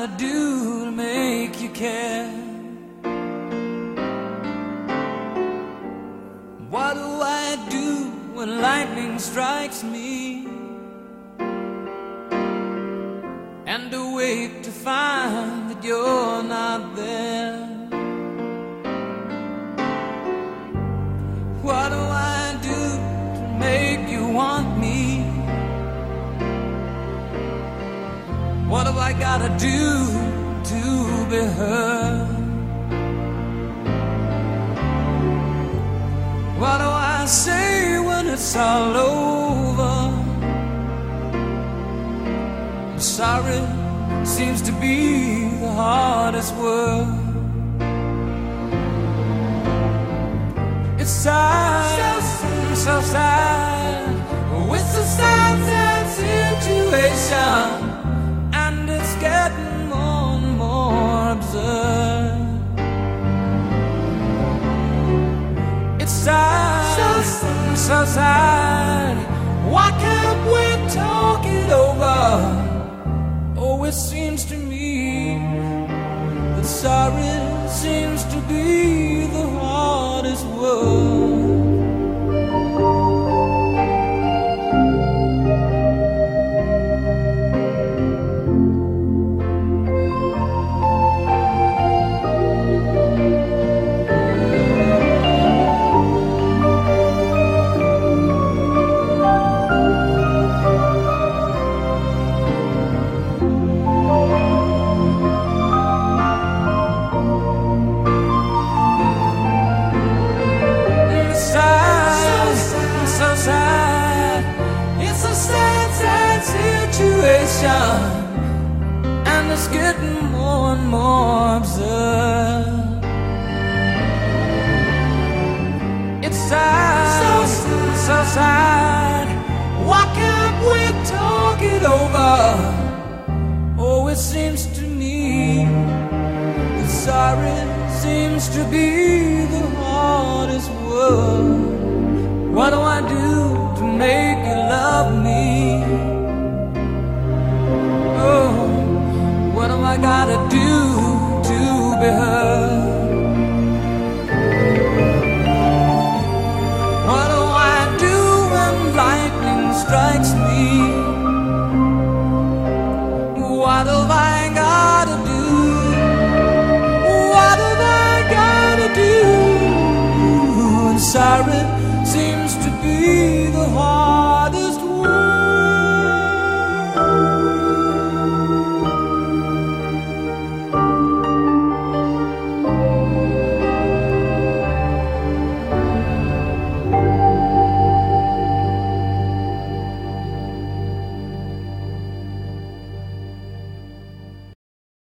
gotta do to make you care? What do I do when lightning strikes me, and awake to find that you're not there? What do I do to make you want me? What have I gotta do to be heard? What do I say when it's all over? I'm sorry seems to be the hardest word. It's sad, so sad. It's a sad, sad situation, and it's getting more and more absurd. It's sad, so sad. Why can't we talk it over? Oh, it seems to me that sorry seems to be the hardest word. And it's getting more and more absurd. It's sad, so sad. Why can't we talk it over? Oh, it seems to me that sorry seems to be the hardest word. What do I do to make you love me? What have I gotta do to be heard? What do I do when lightning strikes me? What have I gotta do? What have I gotta do? And sorry